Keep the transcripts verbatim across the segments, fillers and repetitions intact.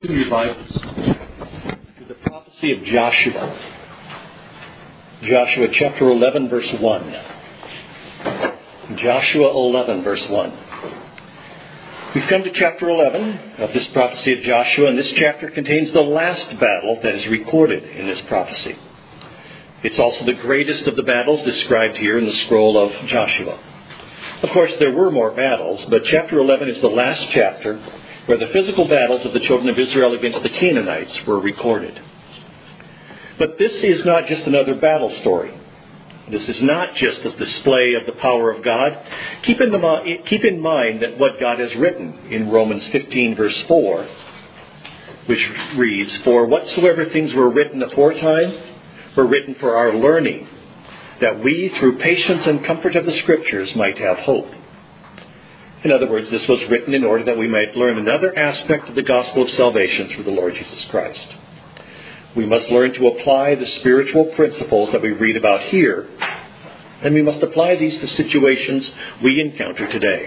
In your Bibles to the prophecy of Joshua. Joshua chapter eleven, verse one. Joshua eleven, verse one. We've come to chapter eleven of this prophecy of Joshua, and this chapter contains the last battle that is recorded in this prophecy. It's also the greatest of the battles described here in the scroll of Joshua. Of course, there were more battles, but chapter eleven is the last chapter where the physical battles of the children of Israel against the Canaanites were recorded. But this is not just another battle story. This is not just a display of the power of God. Keep in, the, keep in mind that what God has written in Romans fifteen, verse four, which reads, "For whatsoever things were written aforetime were written for our learning, that we, through patience and comfort of the Scriptures, might have hope." In other words, this was written in order that we might learn another aspect of the gospel of salvation through the Lord Jesus Christ. We must learn to apply the spiritual principles that we read about here, and we must apply these to situations we encounter today.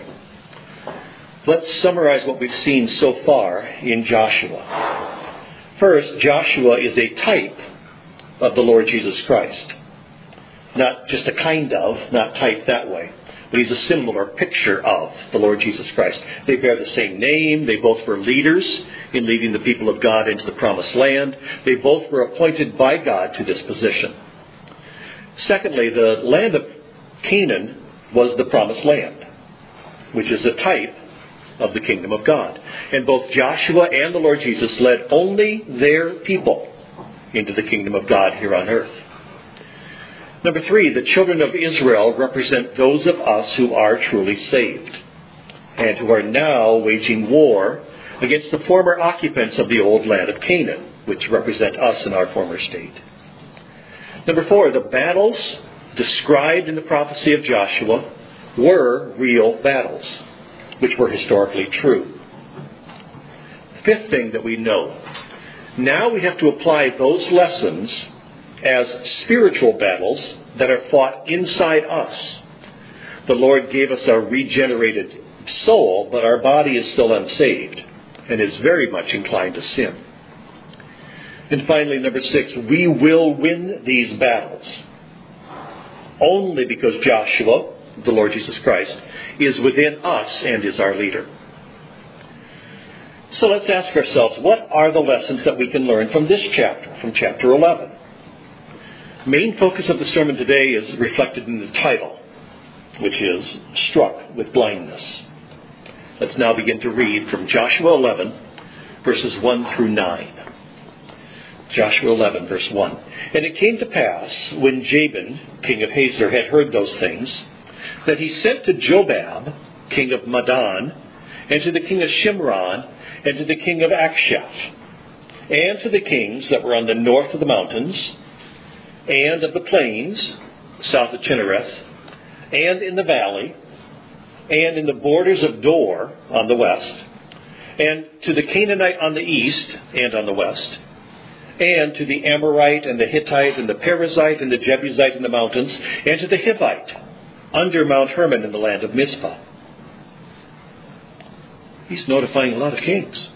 Let's summarize what we've seen so far in Joshua. First, Joshua is a type of the Lord Jesus Christ. Not just a kind of, not type that way. But he's a symbol or picture of the Lord Jesus Christ. They bear the same name. They both were leaders in leading the people of God into the promised land. They both were appointed by God to this position. Secondly, the land of Canaan was the promised land, which is a type of the kingdom of God. And both Joshua and the Lord Jesus led only their people into the kingdom of God here on earth. Number three, the children of Israel represent those of us who are truly saved and who are now waging war against the former occupants of the old land of Canaan, which represent us in our former state. Number four, the battles described in the prophecy of Joshua were real battles, which were historically true. Fifth thing that we know, now we have to apply those lessons as spiritual battles that are fought inside us. The Lord gave us a regenerated soul, but our body is still unsaved and is very much inclined to sin. And finally, number six, we will win these battles only because Joshua, the Lord Jesus Christ, is within us and is our leader. So let's ask ourselves, what are the lessons that we can learn from this chapter, from chapter eleven? Main focus of the sermon today is reflected in the title, which is Struck with Blindness. Let's now begin to read from Joshua eleven, verses one through nine. Joshua eleven, verse one. "And it came to pass, when Jabin, king of Hazor, had heard those things, that he sent to Jobab, king of Madon, and to the king of Shimron, and to the king of Akshaph, and to the kings that were on the north of the mountains, and of the plains, south of Chinnereth, and in the valley, and in the borders of Dor on the west, and to the Canaanite on the east and on the west, and to the Amorite and the Hittite and the Perizzite and the Jebusite in the mountains, and to the Hivite under Mount Hermon in the land of Mizpah." He's notifying a lot of kings.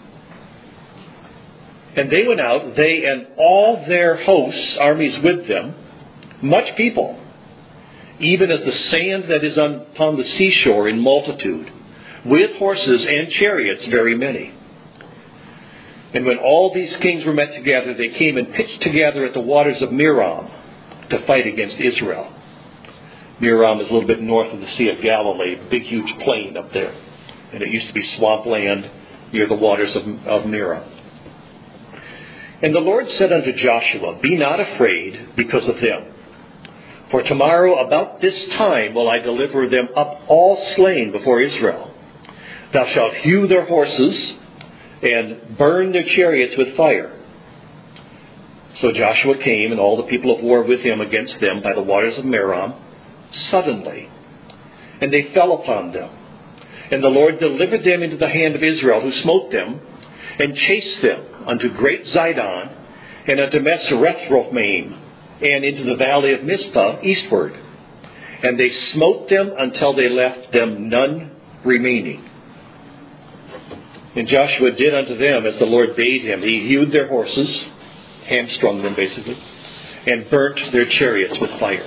"And they went out, they and all their hosts, armies with them, much people, even as the sand that is on, upon the seashore in multitude, with horses and chariots very many. And when all these kings were met together, they came and pitched together at the waters of Merom to fight against Israel." Merom is a little bit north of the Sea of Galilee, big huge plain up there. And it used to be swampland near the waters of, of Merom. "And the Lord said unto Joshua, Be not afraid because of them. For tomorrow about this time will I deliver them up all slain before Israel. Thou shalt hew their horses and burn their chariots with fire. So Joshua came and all the people of war with him against them by the waters of Merom suddenly. And they fell upon them. And the Lord delivered them into the hand of Israel, who smote them and chased them unto great Zidon, and unto Mesereth-Rothmaim, and into the valley of Mizpah eastward. And they smote them until they left them none remaining." And Joshua did unto them as the Lord bade him. He hewed their horses, hamstrung them basically, and burnt their chariots with fire.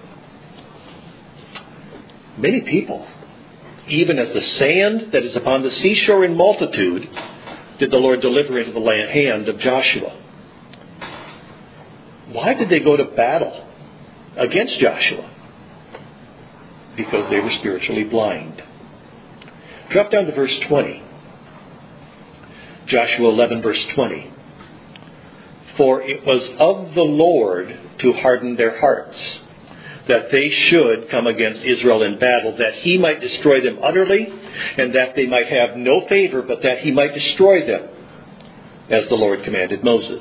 Many people, even as the sand that is upon the seashore in multitude, did the Lord deliver into the hand of Joshua. Why did they go to battle against Joshua? Because they were spiritually blind. Drop down to verse twenty. Joshua eleven, verse twenty. For it was of the Lord to harden their hearts, that they should come against Israel in battle, that he might destroy them utterly, and that they might have no favor, but that he might destroy them, as the Lord commanded Moses.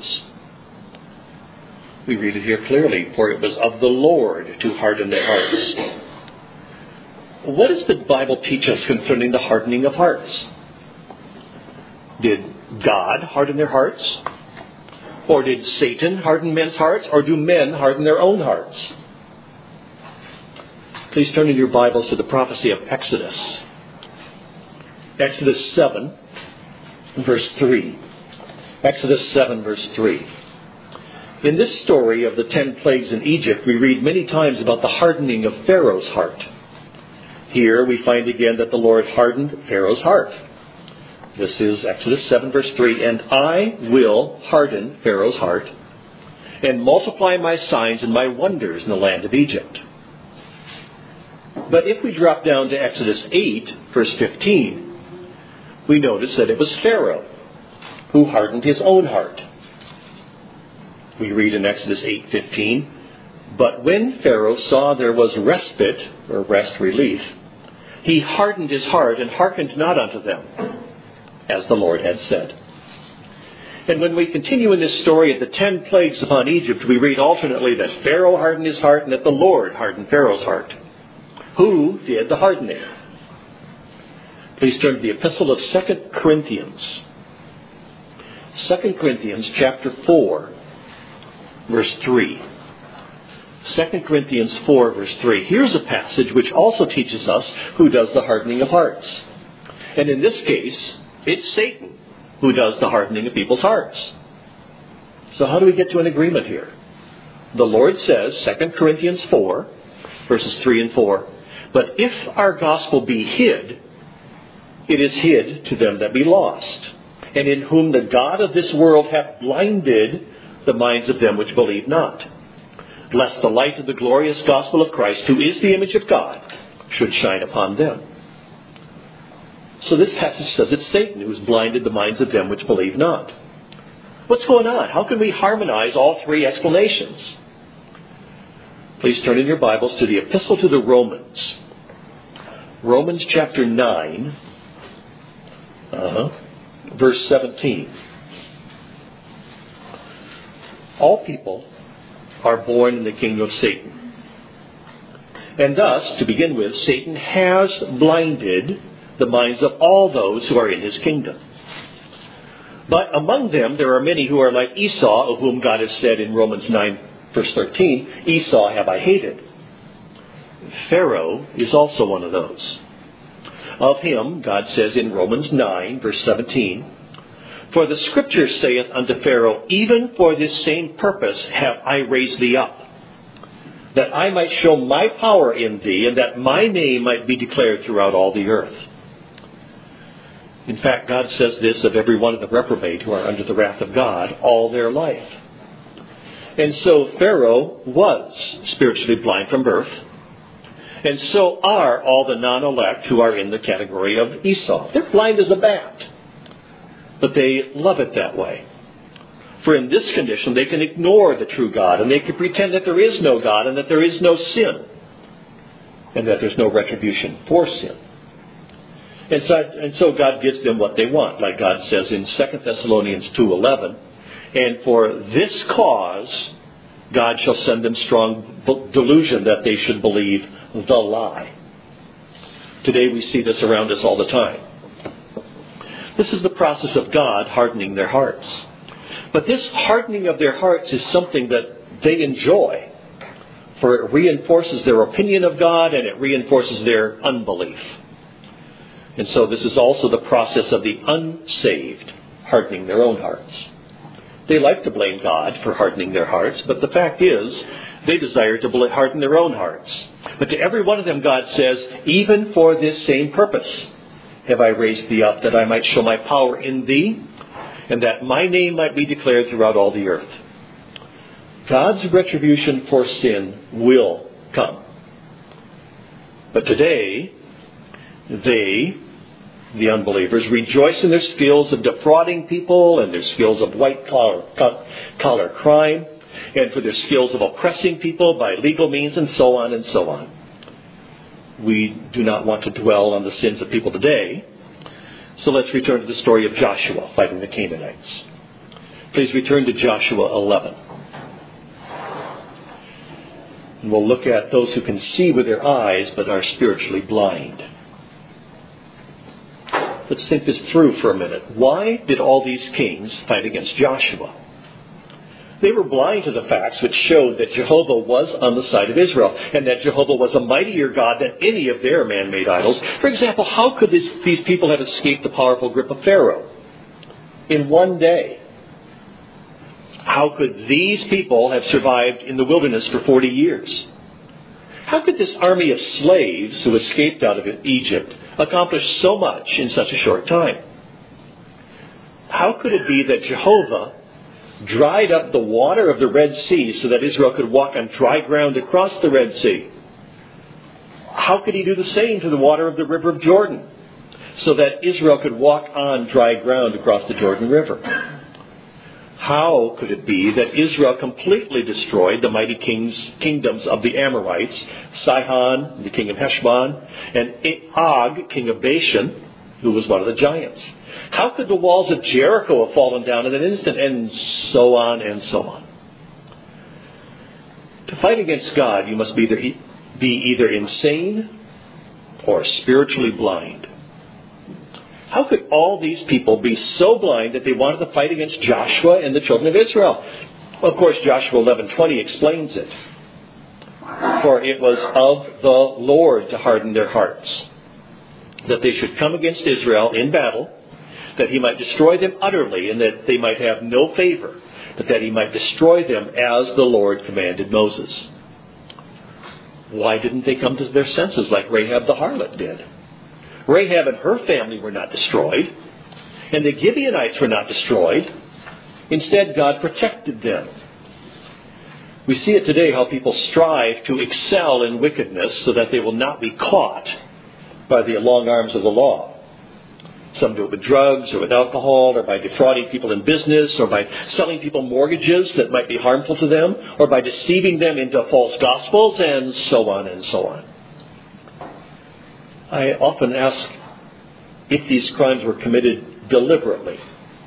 We read it here clearly, for it was of the Lord to harden their hearts. What does the Bible teach us concerning the hardening of hearts? Did God harden their hearts? Or did Satan harden men's hearts? Or do men harden their own hearts? Please turn in your Bibles to the prophecy of Exodus. Exodus seven, verse three. Exodus seven, verse three. In this story of the ten plagues in Egypt, we read many times about the hardening of Pharaoh's heart. Here we find again that the Lord hardened Pharaoh's heart. This is Exodus seven, verse three. And I will harden Pharaoh's heart and multiply my signs and my wonders in the land of Egypt. But if we drop down to Exodus eight, verse fifteen, we notice that it was Pharaoh who hardened his own heart. We read in Exodus eight fifteen, but when Pharaoh saw there was respite, or rest, relief, he hardened his heart and hearkened not unto them, as the Lord had said. And when we continue in this story of the ten plagues upon Egypt, we read alternately that Pharaoh hardened his heart and that the Lord hardened Pharaoh's heart. Who did the hardening? Please turn to the epistle of Second Corinthians. Second Corinthians chapter four, verse three. Second Corinthians four, verse three. Here's a passage which also teaches us who does the hardening of hearts. And in this case, it's Satan who does the hardening of people's hearts. So how do we get to an agreement here? The Lord says, Second Corinthians four, verses three and four, but if our gospel be hid, it is hid to them that be lost, and in whom the God of this world hath blinded the minds of them which believe not, lest the light of the glorious gospel of Christ, who is the image of God, should shine upon them. So this passage says it's Satan who has blinded the minds of them which believe not. What's going on? How can we harmonize all three explanations? Please turn in your Bibles to the Epistle to the Romans. Romans chapter nine, uh-huh, verse seventeen. All people are born in the kingdom of Satan. And thus, to begin with, Satan has blinded the minds of all those who are in his kingdom. But among them there are many who are like Esau, of whom God has said in Romans nine, verse thirteen, Esau have I hated. Pharaoh is also one of those. Of him, God says in Romans nine, verse seventeen, for the Scripture saith unto Pharaoh, even for this same purpose have I raised thee up, that I might show my power in thee, and that my name might be declared throughout all the earth. In fact, God says this of every one of the reprobate who are under the wrath of God all their life. And so Pharaoh was spiritually blind from birth, and so are all the non-elect who are in the category of Esau. They're blind as a bat. But they love it that way. For in this condition, they can ignore the true God, and they can pretend that there is no God, and that there is no sin, and that there's no retribution for sin. And so, and so God gives them what they want, like God says in Second Thessalonians two eleven, and for this cause God shall send them strong delusion that they should believe the lie. Today we see this around us all the time. This is the process of God hardening their hearts. But this hardening of their hearts is something that they enjoy, for it reinforces their opinion of God and it reinforces their unbelief. And so this is also the process of the unsaved hardening their own hearts. They like to blame God for hardening their hearts, but the fact is, they desire to harden their own hearts. But to every one of them, God says, even for this same purpose have I raised thee up, that I might show my power in thee, and that my name might be declared throughout all the earth. God's retribution for sin will come. But today, they, the unbelievers, rejoice in their skills of defrauding people and their skills of white-collar collar crime and for their skills of oppressing people by legal means and so on and so on. We do not want to dwell on the sins of people today, so let's return to the story of Joshua fighting the Canaanites. Please return to Joshua eleven. And we'll look at those who can see with their eyes but are spiritually blind. Let's think this through for a minute. Why did all these kings fight against Joshua? They were blind to the facts which showed that Jehovah was on the side of Israel and that Jehovah was a mightier God than any of their man-made idols. For example, how could this, these people have escaped the powerful grip of Pharaoh in one day? How could these people have survived in the wilderness for forty years? How could this army of slaves who escaped out of Egypt accomplish so much in such a short time? How could it be that Jehovah dried up the water of the Red Sea so that Israel could walk on dry ground across the Red Sea? How could he do the same to the water of the river of Jordan so that Israel could walk on dry ground across the Jordan River? How could it be that Israel completely destroyed the mighty kings, kingdoms of the Amorites, Sihon, the king of Heshbon, and Og, king of Bashan, who was one of the giants? How could the walls of Jericho have fallen down in an instant, and so on and so on? To fight against God, you must be either, be either insane or spiritually blind. How could all these people be so blind that they wanted to fight against Joshua and the children of Israel? Well, of course, Joshua eleven twenty explains it. For it was of the Lord to harden their hearts, that they should come against Israel in battle, that he might destroy them utterly, and that they might have no favor, but that he might destroy them as the Lord commanded Moses. Why didn't they come to their senses like Rahab the harlot did? Rahab and her family were not destroyed, and the Gibeonites were not destroyed. Instead, God protected them. We see it today how people strive to excel in wickedness so that they will not be caught by the long arms of the law. Some do it with drugs or with alcohol or by defrauding people in business or by selling people mortgages that might be harmful to them or by deceiving them into false gospels and so on and so on. I often ask if these crimes were committed deliberately.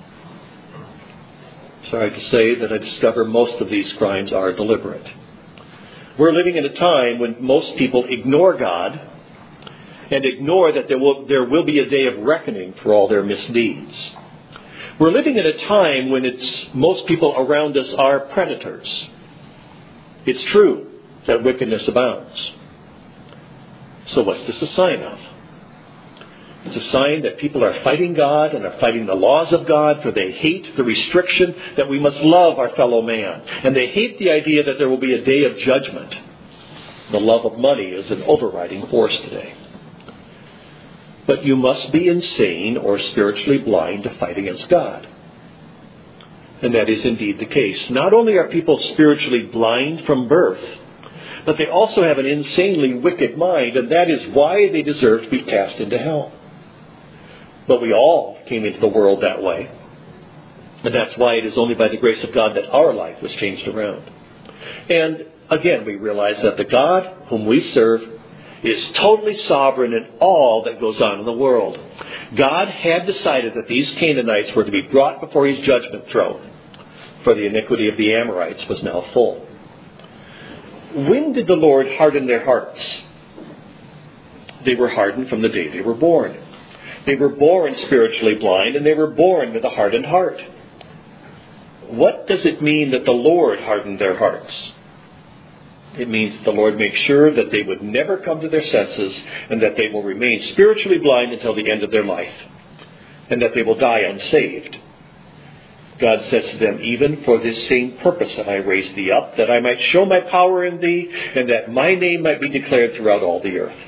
Sorry to say that I discover most of these crimes are deliberate. We're living in a time when most people ignore God and ignore that there will, there will be a day of reckoning for all their misdeeds. We're living in a time when it's most people around us are predators. It's true that wickedness abounds. So what's this a sign of? It's a sign that people are fighting God and are fighting the laws of God, for they hate the restriction that we must love our fellow man. And they hate the idea that there will be a day of judgment. The love of money is an overriding force today. But you must be insane or spiritually blind to fight against God. And that is indeed the case. Not only are people spiritually blind from birth, but they also have an insanely wicked mind, and that is why they deserve to be cast into hell. But we all came into the world that way. And that's why it is only by the grace of God that our life was changed around. And again, we realize that the God whom we serve is totally sovereign in all that goes on in the world. God had decided that these Canaanites were to be brought before his judgment throne, for the iniquity of the Amorites was now full. When did the Lord harden their hearts? They were hardened from the day they were born. They were born spiritually blind, and they were born with a hardened heart. What does it mean that the Lord hardened their hearts? It means that the Lord makes sure that they would never come to their senses and that they will remain spiritually blind until the end of their life and that they will die unsaved. God says to them, even for this same purpose have I raised thee up, that I might show my power in thee and that my name might be declared throughout all the earth.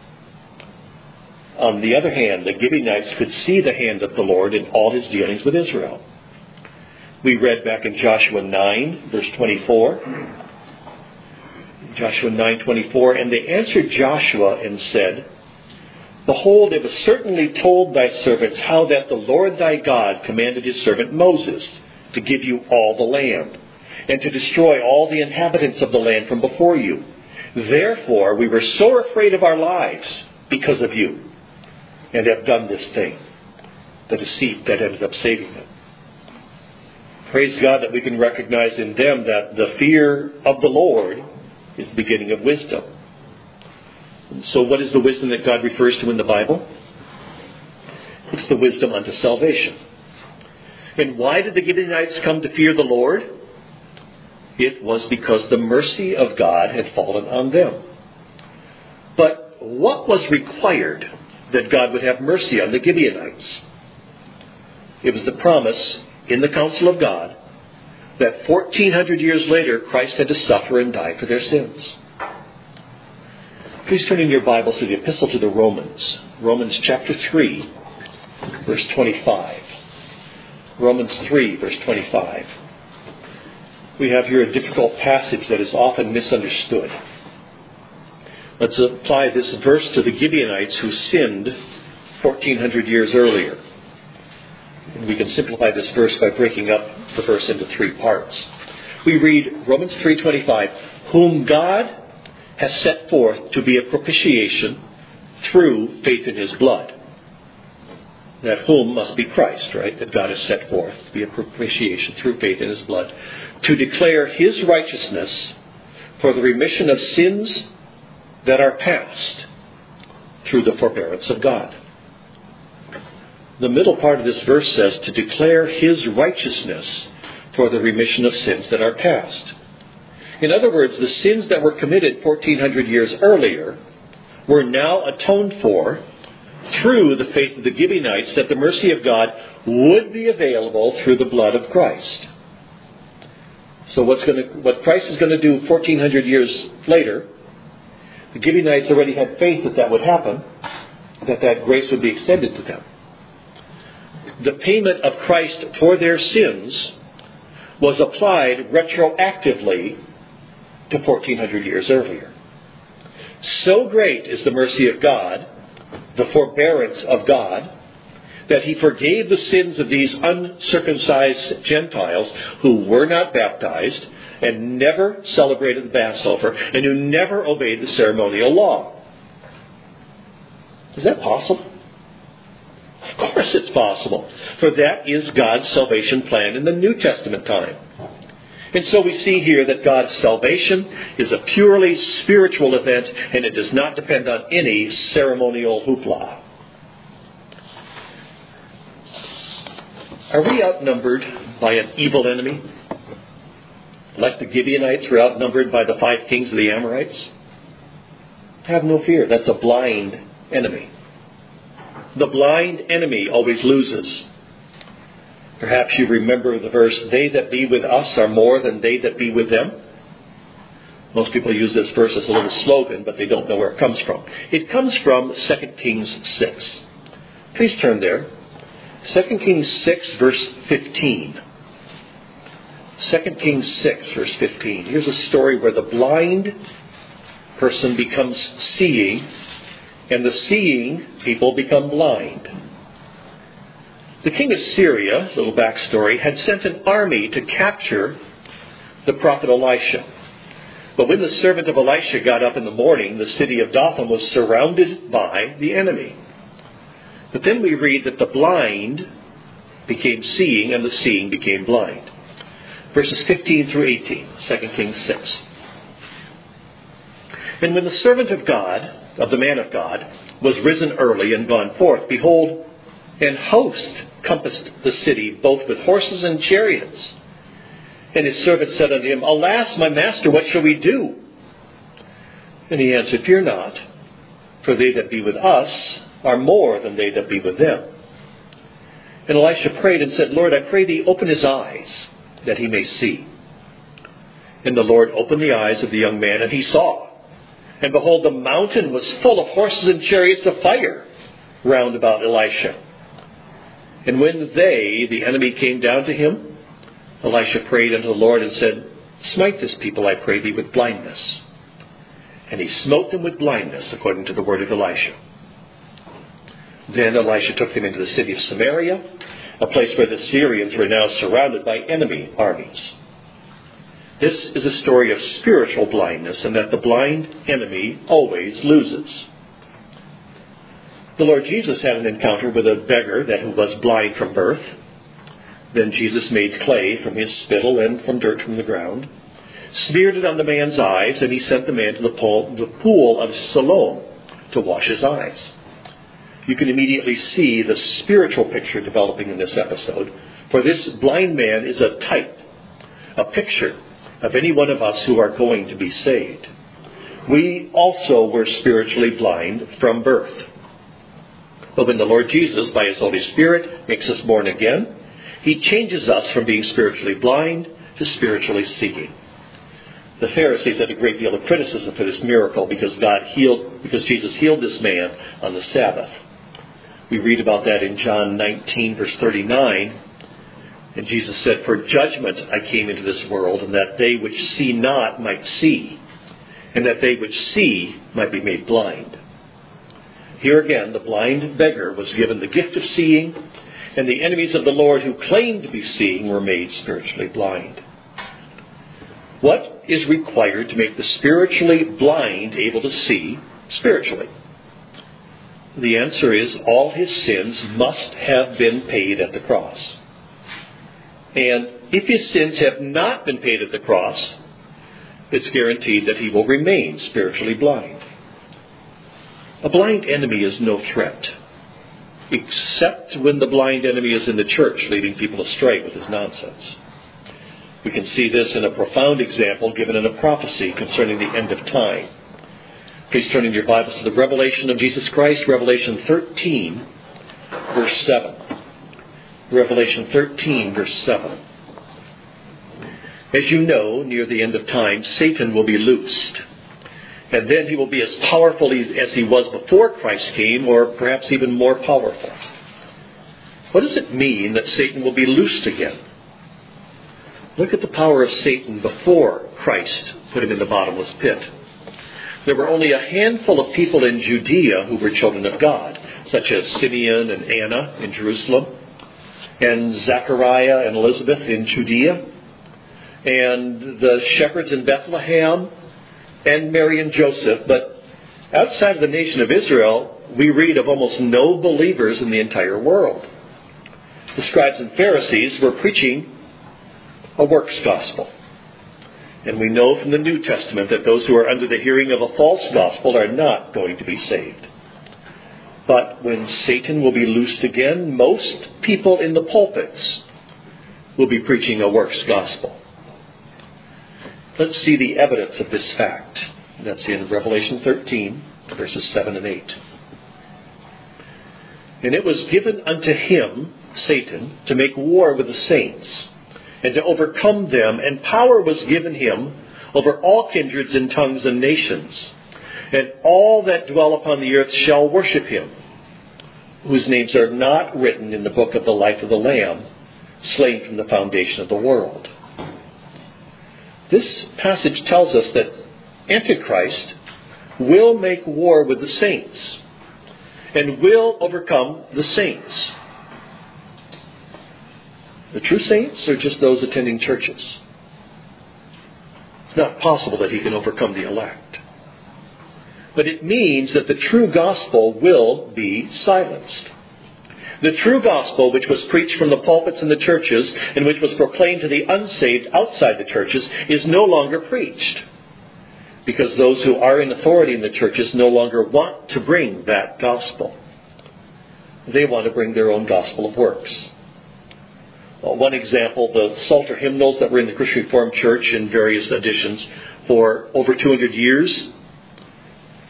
On the other hand, the Gibeonites could see the hand of the Lord in all his dealings with Israel. We read back in Joshua nine, verse twenty-four. Joshua nine twenty-four, and they answered Joshua and said, Behold, it was certainly told thy servants how that the Lord thy God commanded his servant Moses to give you all the land, and to destroy all the inhabitants of the land from before you. Therefore we were so afraid of our lives because of you, and have done this thing, the deceit that ended up saving them. Praise God that we can recognize in them that the fear of the Lord is the beginning of wisdom. And so what is the wisdom that God refers to in the Bible? It's the wisdom unto salvation. And why did the Gibeonites come to fear the Lord? It was because the mercy of God had fallen on them. But what was required that God would have mercy on the Gibeonites? It was the promise in the counsel of God that fourteen hundred years later Christ had to suffer and die for their sins. Please turn in your Bibles to the Epistle to the Romans. Romans chapter three, verse twenty-five. Romans three, verse twenty-five. We have here a difficult passage that is often misunderstood. Let's apply this verse to the Gibeonites who sinned fourteen hundred years earlier. And we can simplify this verse by breaking up the verse into three parts. We read Romans three twenty-five, whom God has set forth to be a propitiation through faith in his blood. That whom must be Christ, right? That God has set forth to be a propitiation through faith in his blood, to declare his righteousness for the remission of sins that are past through the forbearance of God. The middle part of this verse says to declare his righteousness for the remission of sins that are past. In other words, the sins that were committed fourteen hundred years earlier were now atoned for through the faith of the Gibeonites that the mercy of God would be available through the blood of Christ. So what's going to, what Christ is going to do fourteen hundred years later, the Gibeonites already had faith that that would happen, that that grace would be extended to them. The payment of Christ for their sins was applied retroactively to fourteen hundred years earlier. So great is the mercy of God, the forbearance of God, that he forgave the sins of these uncircumcised Gentiles who were not baptized and never celebrated the Passover and who never obeyed the ceremonial law. Is that possible? Of course it's possible, for that is God's salvation plan in the New Testament time. And so we see here that God's salvation is a purely spiritual event, and it does not depend on any ceremonial hoopla. Are we outnumbered by an evil enemy? Like the Gibeonites were outnumbered by the five kings of the Amorites? Have no fear, that's a blind enemy. The blind enemy always loses. Perhaps you remember the verse, they that be with us are more than they that be with them. Most people use this verse as a little slogan, but they don't know where it comes from. It comes from Second Kings six. Please turn there. Second Kings six, verse fifteen. Second Kings six, verse fifteen. Here's a story where the blind person becomes seeing, and the seeing people become blind. The king of Syria, little backstory, had sent an army to capture the prophet Elisha. But when the servant of Elisha got up in the morning, the city of Dothan was surrounded by the enemy. But then we read that the blind became seeing and the seeing became blind. Verses fifteen through eighteen, Second Kings six. And when the servant of God, of the man of God, was risen early and gone forth, behold, an host compassed the city, both with horses and chariots. And his servant said unto him, Alas, my master, what shall we do? And he answered, Fear not, for they that be with us are more than they that be with them. And Elisha prayed and said, Lord, I pray thee, open his eyes, that he may see. And the Lord opened the eyes of the young man, and he saw. And behold, the mountain was full of horses and chariots of fire round about Elisha. And when they, the enemy, came down to him, Elisha prayed unto the Lord and said, Smite this people, I pray thee, with blindness. And he smote them with blindness, according to the word of Elisha. Then Elisha took them into the city of Samaria, a place where the Syrians were now surrounded by enemy armies. This is a story of spiritual blindness, and that the blind enemy always loses. The Lord Jesus had an encounter with a beggar that who was blind from birth. Then Jesus made clay from his spittle and from dirt from the ground, smeared it on the man's eyes, and he sent the man to the pool, the pool of Siloam to wash his eyes. You can immediately see the spiritual picture developing in this episode, for this blind man is a type, a picture of any one of us who are going to be saved. We also were spiritually blind from birth. But when the Lord Jesus, by his Holy Spirit, makes us born again, he changes us from being spiritually blind to spiritually seeing. The Pharisees had a great deal of criticism for this miracle because God healed, because Jesus healed this man on the Sabbath. We read about that in John nineteen, verse thirty-nine. And Jesus said, For judgment I came into this world, and that they which see not might see, and that they which see might be made blind. Here again, the blind beggar was given the gift of seeing, and the enemies of the Lord who claimed to be seeing were made spiritually blind. What is required to make the spiritually blind able to see spiritually? The answer is all his sins must have been paid at the cross. And if his sins have not been paid at the cross, it's guaranteed that he will remain spiritually blind. A blind enemy is no threat, except when the blind enemy is in the church leading people astray with his nonsense. We can see this in a profound example given in a prophecy concerning the end of time. Please turn in your Bibles to the revelation of Jesus Christ, Revelation thirteen, verse seven. Revelation thirteen, verse seven. As you know, near the end of time, Satan will be loosed. And then he will be as powerful as he was before Christ came, or perhaps even more powerful. What does it mean that Satan will be loosed again? Look at the power of Satan before Christ put him in the bottomless pit. There were only a handful of people in Judea who were children of God, such as Simeon and Anna in Jerusalem, and Zechariah and Elizabeth in Judea, and the shepherds in Bethlehem, and Mary and Joseph. But outside of the nation of Israel, we read of almost no believers in the entire world. The scribes and Pharisees were preaching a works gospel. And we know from the New Testament that those who are under the hearing of a false gospel are not going to be saved. But when Satan will be loosed again, most people in the pulpits will be preaching a works gospel. Let's see the evidence of this fact. That's in Revelation thirteen, verses seven and eight. And it was given unto him, Satan, to make war with the saints, and to overcome them, and power was given him over all kindreds and tongues and nations. And all that dwell upon the earth shall worship him, whose names are not written in the book of the life of the Lamb, slain from the foundation of the world. This passage tells us that Antichrist will make war with the saints and will overcome the saints. The true saints or just those attending churches? It's not possible that he can overcome the elect. But it means that the true gospel will be silenced. The true gospel, which was preached from the pulpits in the churches and which was proclaimed to the unsaved outside the churches, is no longer preached. Because those who are in authority in the churches no longer want to bring that gospel. They want to bring their own gospel of works. Well, one example, the Psalter hymnals that were in the Christian Reformed Church in various editions for over two hundred years.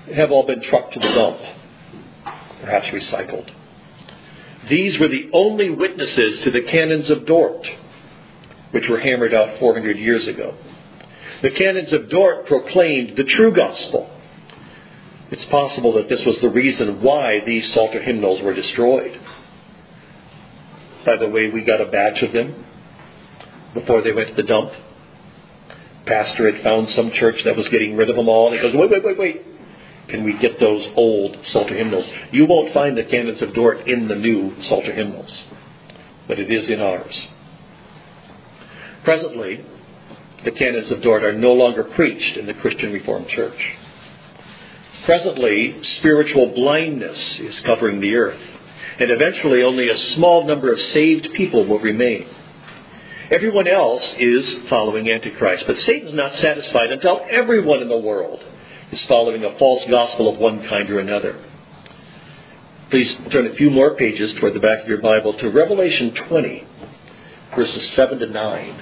have all been trucked to the dump, perhaps recycled. These were the only witnesses to the canons of Dort, which were hammered out four hundred years ago. The canons of Dort proclaimed the true gospel. It's possible that this was the reason why these Psalter hymnals were destroyed. By the way, we got a batch of them before they went to the dump. Pastor had found some church that was getting rid of them all. And he goes, wait, wait, wait, wait. Can we get those old Psalter hymnals? You won't find the canons of Dort in the new Psalter hymnals, but it is in ours. Presently, the canons of Dort are no longer preached in the Christian Reformed Church. Presently, spiritual blindness is covering the earth, and eventually only a small number of saved people will remain. Everyone else is following Antichrist, but Satan's not satisfied until everyone in the world is following a false gospel of one kind or another. Please turn a few more pages toward the back of your Bible to Revelation twenty, verses seven to nine.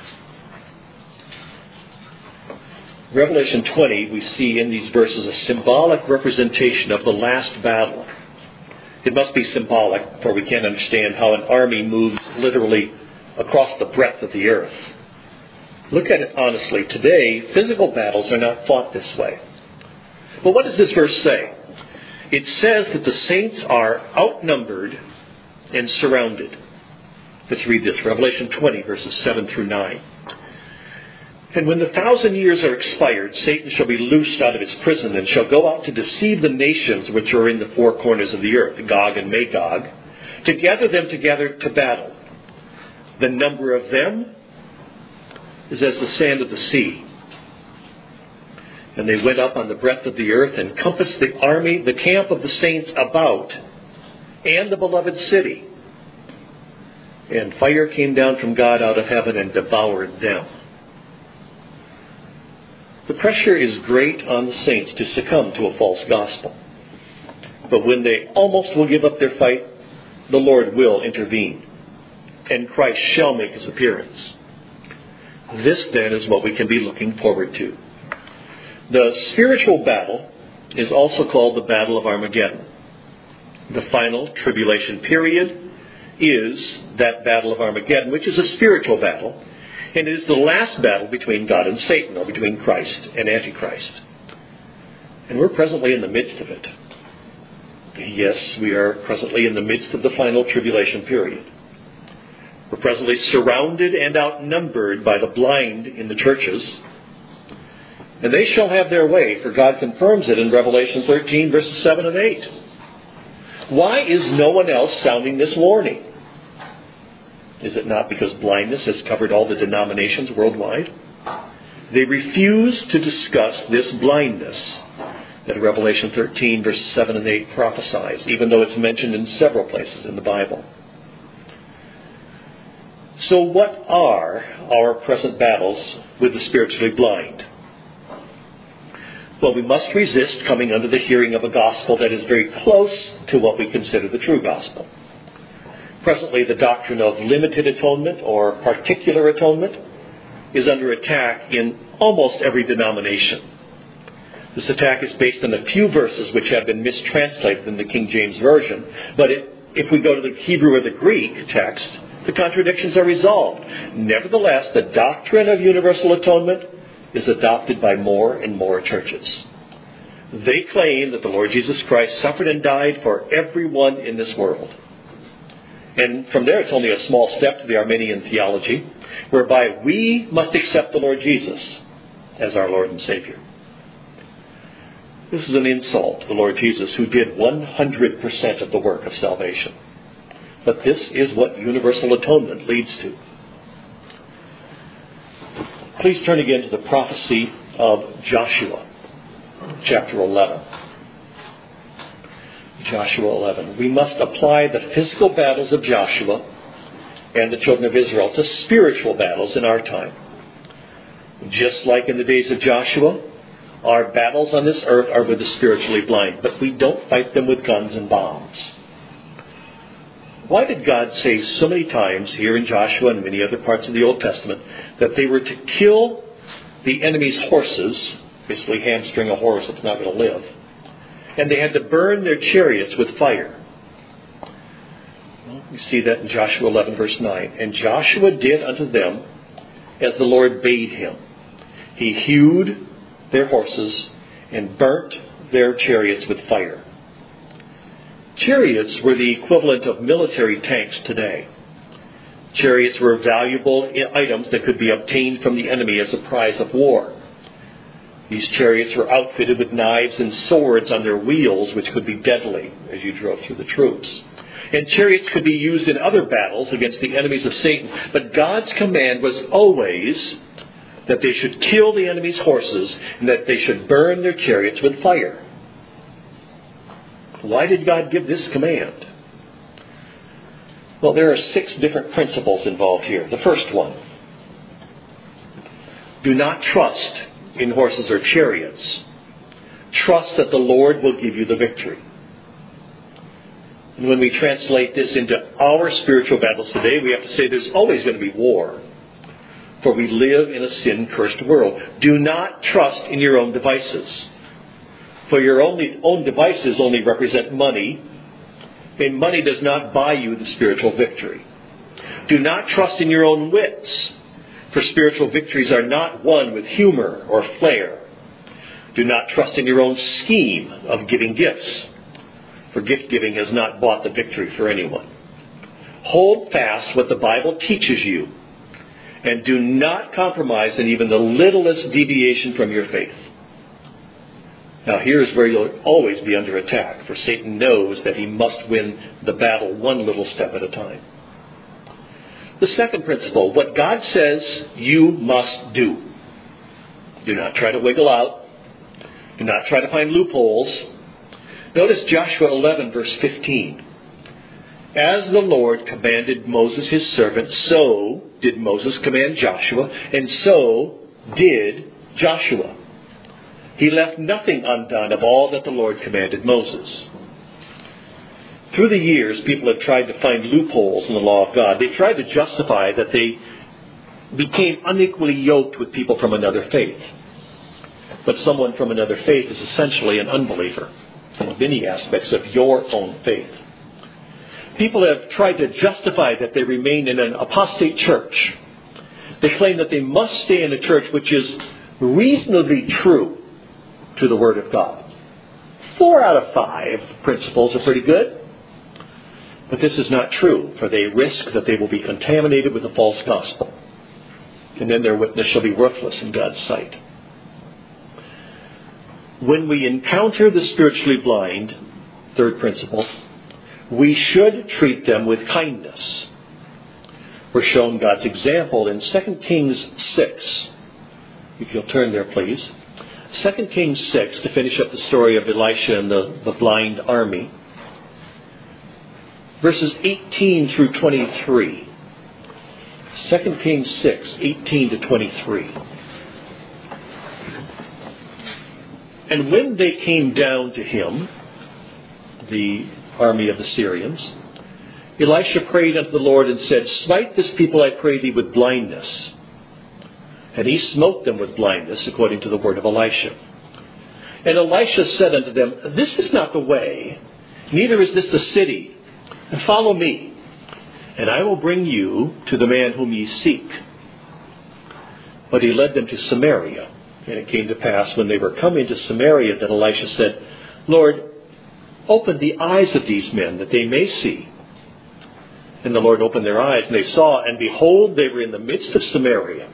Revelation twenty, we see in these verses a symbolic representation of the last battle. It must be symbolic, for we can't understand how an army moves literally across the breadth of the earth. Look at it honestly. Today, physical battles are not fought this way. But what does this verse say? It says that the saints are outnumbered and surrounded. Let's read this. Revelation twenty, verses seven through nine. And when the thousand years are expired, Satan shall be loosed out of his prison and shall go out to deceive the nations which are in the four corners of the earth, Gog and Magog, to gather them together to battle. The number of them is as the sand of the sea. And they went up on the breadth of the earth and compassed the army, the camp of the saints about, and the beloved city. And fire came down from God out of heaven and devoured them. The pressure is great on the saints to succumb to a false gospel. But when they almost will give up their fight, the Lord will intervene, and Christ shall make his appearance. This, then, is what we can be looking forward to. The spiritual battle is also called the Battle of Armageddon. The final tribulation period is that Battle of Armageddon, which is a spiritual battle, and it is the last battle between God and Satan, or between Christ and Antichrist. And we're presently in the midst of it. Yes, we are presently in the midst of the final tribulation period. We're presently surrounded and outnumbered by the blind in the churches. And they shall have their way, for God confirms it in Revelation thirteen, verses seven and eight. Why is no one else sounding this warning? Is it not because blindness has covered all the denominations worldwide? They refuse to discuss this blindness that Revelation thirteen, verses seven and eight prophesies, even though it's mentioned in several places in the Bible. So what are our present battles with the spiritually blind? Well, we must resist coming under the hearing of a gospel that is very close to what we consider the true gospel. Presently, the doctrine of limited atonement or particular atonement is under attack in almost every denomination. This attack is based on a few verses which have been mistranslated in the King James Version. But it, if we go to the Hebrew or the Greek text, the contradictions are resolved. Nevertheless, the doctrine of universal atonement is adopted by more and more churches. They claim that the Lord Jesus Christ suffered and died for everyone in this world. And from there, it's only a small step to the Arminian theology, whereby we must accept the Lord Jesus as our Lord and Savior. This is an insult to the Lord Jesus, who did one hundred percent of the work of salvation. But this is what universal atonement leads to. Please turn again to the prophecy of Joshua, chapter eleven. Joshua eleven. We must apply the physical battles of Joshua and the children of Israel to spiritual battles in our time. Just like in the days of Joshua, our battles on this earth are with the spiritually blind, but we don't fight them with guns and bombs. Why did God say so many times here in Joshua and many other parts of the Old Testament that they were to kill the enemy's horses, basically hamstring a horse that's not going to live, and they had to burn their chariots with fire. Well, we see that in Joshua eleven, verse nine. And Joshua did unto them as the Lord bade him. He hewed their horses and burnt their chariots with fire. Chariots were the equivalent of military tanks today. Chariots were valuable items that could be obtained from the enemy as a prize of war. These chariots were outfitted with knives and swords on their wheels, which could be deadly as you drove through the troops. And chariots could be used in other battles against the enemies of Satan. But God's command was always that they should kill the enemy's horses and that they should burn their chariots with fire. Why did God give this command? Well, there are six different principles involved here. The first one, do not trust in horses or chariots. Trust that the Lord will give you the victory. And when we translate this into our spiritual battles today, we have to say there's always going to be war. For we live in a sin-cursed world. Do not trust in your own devices. For your only, own devices only represent money, and money does not buy you the spiritual victory. Do not trust in your own wits, for spiritual victories are not won with humor or flair. Do not trust in your own scheme of giving gifts, for gift giving has not bought the victory for anyone. Hold fast what the Bible teaches you, and do not compromise in even the littlest deviation from your faith. Now here's where you'll always be under attack, for Satan knows that he must win the battle one little step at a time. The second principle, what God says you must do. Do not try to wiggle out. Do not try to find loopholes. Notice Joshua eleven, verse fifteen. As the Lord commanded Moses his servant, so did Moses command Joshua, and so did Joshua. He left nothing undone of all that the Lord commanded Moses. Through the years, people have tried to find loopholes in the law of God. They tried to justify that they became unequally yoked with people from another faith. But someone from another faith is essentially an unbeliever in many aspects of your own faith. People have tried to justify that they remain in an apostate church. They claim that they must stay in a church which is reasonably true to the Word of God. Four out of five principles are pretty good. But this is not true, for they risk that they will be contaminated with a false gospel. And then their witness shall be worthless in God's sight. When we encounter the spiritually blind, third principle, we should treat them with kindness. We're shown God's example in Second Kings six. If you'll turn there, please. Second Kings six, to finish up the story of Elisha and the, the blind army. Verses eighteen through twenty-three. Second Kings six, eighteen to twenty-three. And when they came down to him, the army of the Syrians, Elisha prayed unto the Lord and said, Smite this people, I pray thee, with blindness. And he smote them with blindness, according to the word of Elisha. And Elisha said unto them, This is not the way, neither is this the city. And follow me, and I will bring you to the man whom ye seek. But he led them to Samaria. And it came to pass, when they were come into Samaria, that Elisha said, Lord, open the eyes of these men, that they may see. And the Lord opened their eyes, and they saw, and behold, they were in the midst of Samaria.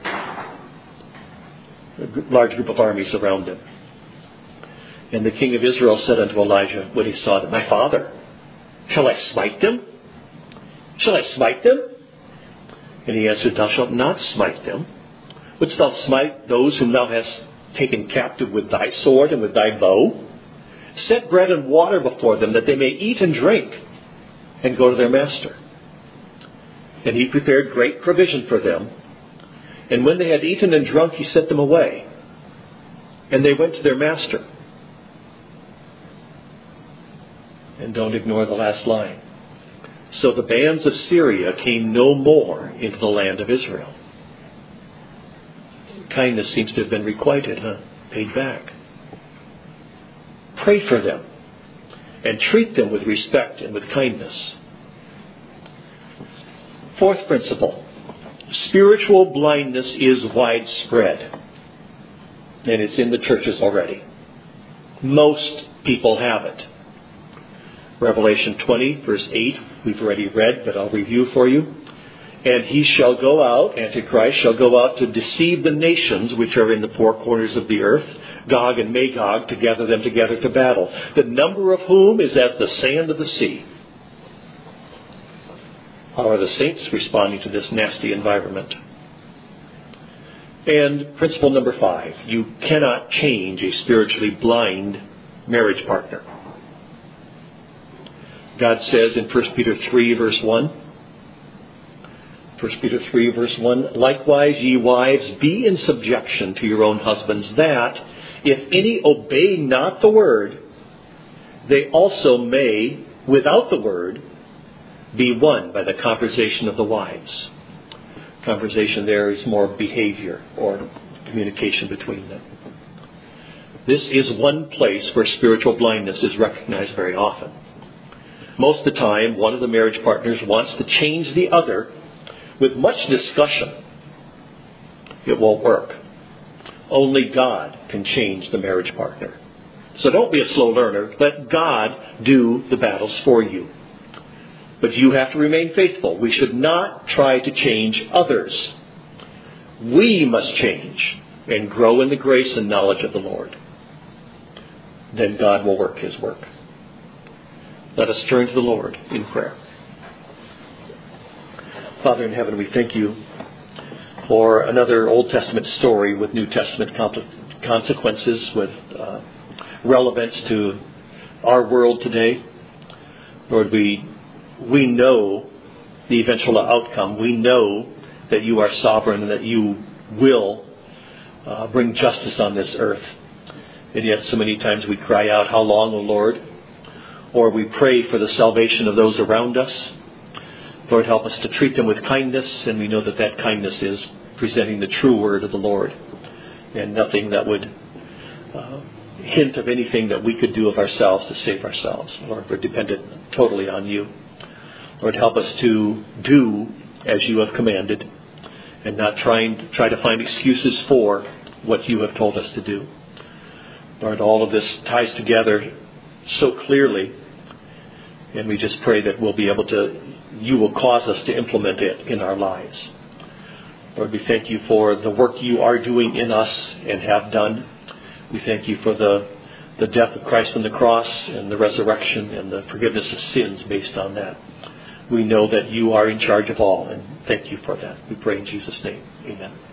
A large group of armies around them. And the king of Israel said unto Elijah, when he saw them, My father, shall I smite them? Shall I smite them? And he answered, Thou shalt not smite them. Wouldst thou smite those whom thou hast taken captive with thy sword and with thy bow? Set bread and water before them, that they may eat and drink, and go to their master. And he prepared great provision for them. And when they had eaten and drunk, he sent them away. And they went to their master. And don't ignore the last line. So the bands of Syria came no more into the land of Israel. Kindness seems to have been requited, huh? Paid back. Pray for them. and treat them with respect and with kindness. Fourth principle, spiritual blindness is widespread, and it's in the churches already. Most people have it. Revelation twenty, verse eight, we've already read, but I'll review for you. And he shall go out, Antichrist shall go out to deceive the nations which are in the four corners of the earth, Gog and Magog, to gather them together to battle, the number of whom is as the sand of the sea. How are the saints responding to this nasty environment? And principle number five, you cannot change a spiritually blind marriage partner. God says in First Peter three, verse one, First Peter three, verse one, likewise, ye wives, be in subjection to your own husbands, that, if any obey not the word, they also may, without the word, be won by the conversation of the wives. Conversation there is more behavior or communication between them. This is one place where spiritual blindness is recognized very often. Most of the time, one of the marriage partners wants to change the other. With much discussion, it won't work. Only God can change the marriage partner. So don't be a slow learner. Let God do the battles for you. But you have to remain faithful. We should not try to change others. We must change and grow in the grace and knowledge of the Lord. Then God will work His work. Let us turn to the Lord in prayer. Father in heaven, we thank you for another Old Testament story with New Testament consequences, with uh, relevance to our world today. Lord, we we know the eventual outcome. We know that you are sovereign and that you will uh, bring justice on this earth. And yet so many times we cry out, how long, O Lord? Or we pray for the salvation of those around us. Lord, help us to treat them with kindness, and we know that that kindness is presenting the true word of the Lord, and nothing that would uh, hint of anything that we could do of ourselves to save ourselves. Lord, we're dependent totally on you. Lord, help us to do as you have commanded, and not trying try to find excuses for what you have told us to do. Lord, all of this ties together so clearly, and we just pray that we'll be able to, you will cause us to implement it in our lives. Lord, we thank you for the work you are doing in us and have done. We thank you for the, the death of Christ on the cross and the resurrection and the forgiveness of sins based on that. We know that you are in charge of all, and thank you for that. We pray in Jesus' name. Amen.